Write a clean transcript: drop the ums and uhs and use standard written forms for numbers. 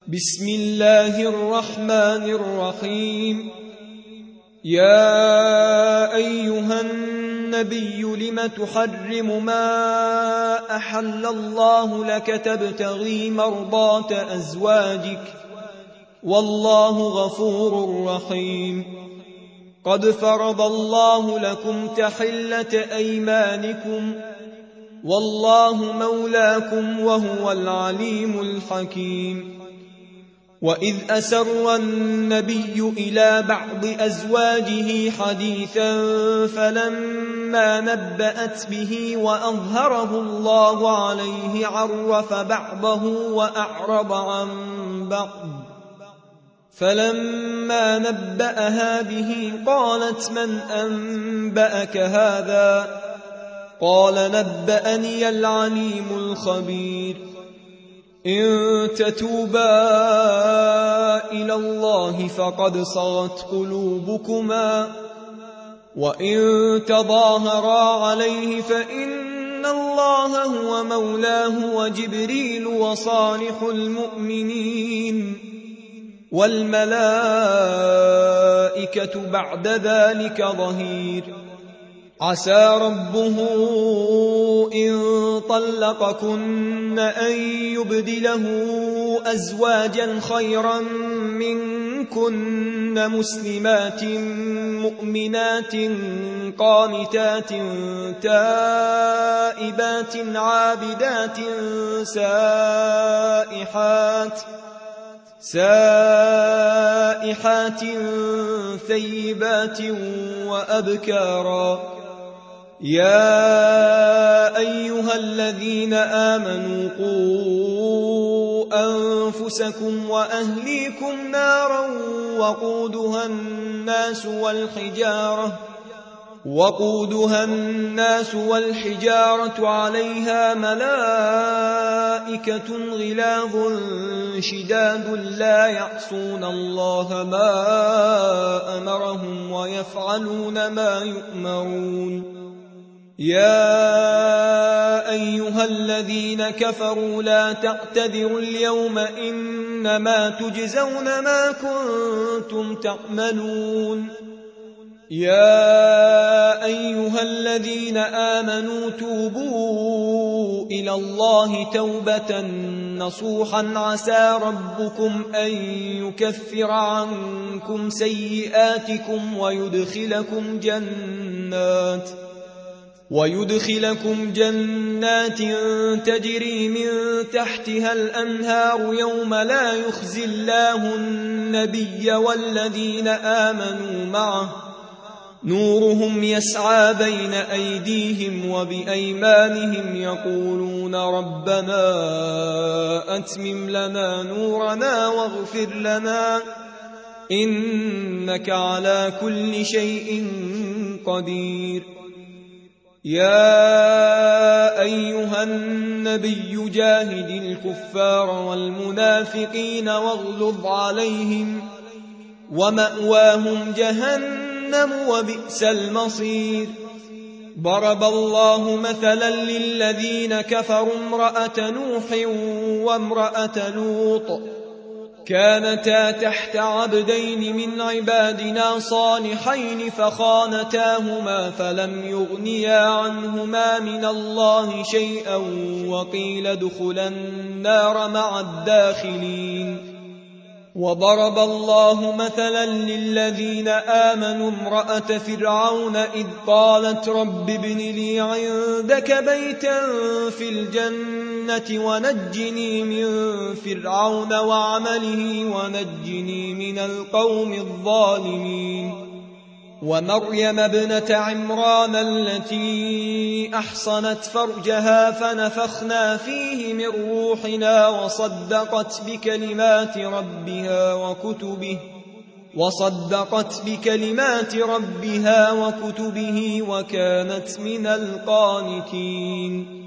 بسم الله الرحمن الرحيم. يا أيها النبي لم تحرم ما أحل الله لك تبتغي مرضات أزواجك والله غفور رحيم. قد فرض الله لكم تحلة أيمانكم والله مولاكم وهو العليم الحكيم. وإذ أسر النبي إلى بعض أزواجه حديثا فلما نبأت به وأظهره الله عليه عرف بعضه وأعرض عن بعض، فلما نبأها به قالت من أنبأك هذا؟ قال نبأني العليم الخبير. إن تتوبا إلى الله فقد صغت قلوبكما وإن تظاهرا عليه فإن الله هو مولاه وجبريل وصالح المؤمنين والملائكة بعد ذلك ظهير. عسى ربه إن طلقكن أن يبدله أزواجا خيرا منكن مسلمات مؤمنات قانتات تائبات عابدات سائحات ثيبات وأبكارا. يا أيها الذين آمنوا قوا أنفسكم وأهليكم نارا وقودها الناس والحجارة عليها ملائكة غلاظ شداد لا يعصون الله ما أمرهم ويفعلون ما يؤمرون. يا أيها الذين كفروا لا تعتذروا اليوم إنما تجزون ما كنتم تعملون. يا أيها الذين آمنوا توبوا إلى الله توبة نصوحا عسى ربكم أن يكفر عنكم سيئاتكم ويدخلكم جنات تجري من تحتها الأنهار يوم لا يخزي الله النبي والذين آمنوا معه نورهم يسعى بين أيديهم وبأيمانهم يقولون ربنا أتمم لنا نورنا واغفر لنا إنك على كل شيء قدير. يا أيها النبي جاهد الكفار والمنافقين واغلظ عليهم ومأواهم جهنم وبئس المصير. ضرب الله مثلا للذين كفروا امرأة نوح وامرأة لوط كانتا تحت عبدين من عبادنا صالحين فخانتاهما فلم يغنيا عنهما من الله شيئا وقيل ادخلا النار مع الداخلين. وضرب الله مثلا للذين آمنوا امرأة فرعون إذ قالت رب ابن لي عندك بيتا في الجنة ونجني من فرعون وعمله ونجني من القوم الظالمين. ومريم ابنة عمران التي أحصنت فرجها فنفخنا فيه من روحنا وصدقت بكلمات ربها وكتبه وكانت من القانتين.